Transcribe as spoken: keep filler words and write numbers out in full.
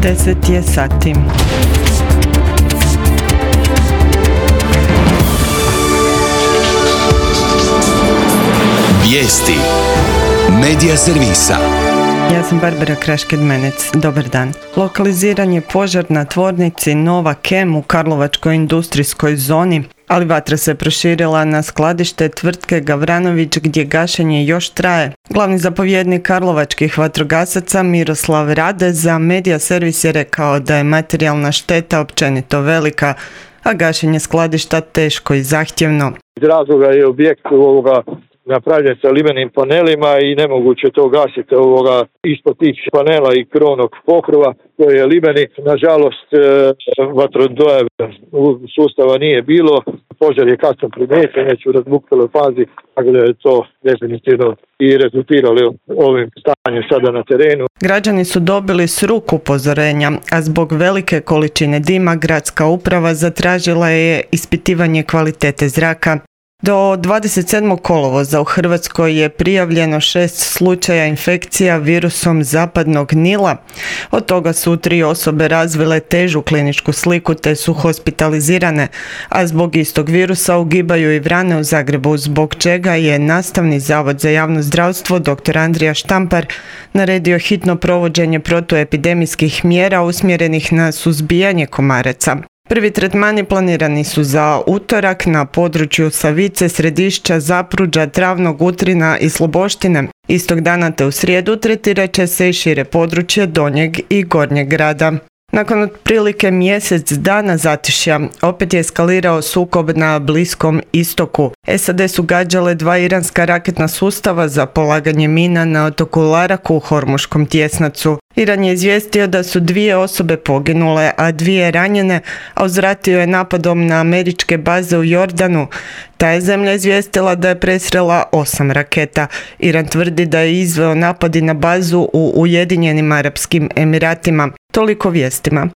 deset je sati. Vijesti Medija servisa. Ja sam Barbara Kraš-Kedmenec. Dobar dan. Lokaliziran je požar na tvornici Nova Chem u Karlovačkoj industrijskoj zoni, ali vatra se proširila na skladište tvrtke Gavranović gdje gašenje još traje. Glavni zapovjednik karlovačkih vatrogasaca Miroslav Rade za Medija servis je rekao da je materijalna šteta općenito velika, a gašenje skladišta teško i zahtjevno. Iz razloga je objekt ovoga napravljen sa limenim panelima i nemoguće to gasiti ovoga ispod tih panela i krovnog pokrova, to je limeni. Nažalost, vatrodoja sustava nije bilo, požar je kasno primijećen, već u razbukteloj fazi, tako da je to definitivno i rezultiralo ovim stanjem sada na terenu. Građani su dobili s ruku upozorenja, a zbog velike količine dima gradska uprava zatražila je ispitivanje kvalitete zraka. Do dvadeset sedmog kolovoza u Hrvatskoj je prijavljeno šest slučaja infekcija virusom zapadnog Nila. Od toga su tri osobe razvile težu kliničku sliku te su hospitalizirane, a zbog istog virusa ugibaju i vrane u Zagrebu, zbog čega je Nastavni zavod za javno zdravstvo dr. Andrija Štampar naredio hitno provođenje protuepidemijskih mjera usmjerenih na suzbijanje komaraca. Prvi tretmani planirani su za utorak na području Savice, Središća, Zapruđa, Travnog, Utrina i Sloboštine. Istog dana te u srijedu tretirat će se i šire područje Donjeg i Gornjeg grada. Nakon otprilike mjesec dana zatišja, opet je eskalirao sukob na Bliskom istoku. S A D su gađale dva iranska raketna sustava za polaganje mina na otoku Laraku u Hormuškom tjesnacu. Iran je izvijestio da su dvije osobe poginule, a dvije ranjene, a uzvratio je napadom na američke baze u Jordanu. Ta je zemlja izvijestila da je presrela osam raketa. Iran tvrdi da je izveo napadi na bazu u Ujedinjenim Arapskim Emiratima. Toliko vijestima.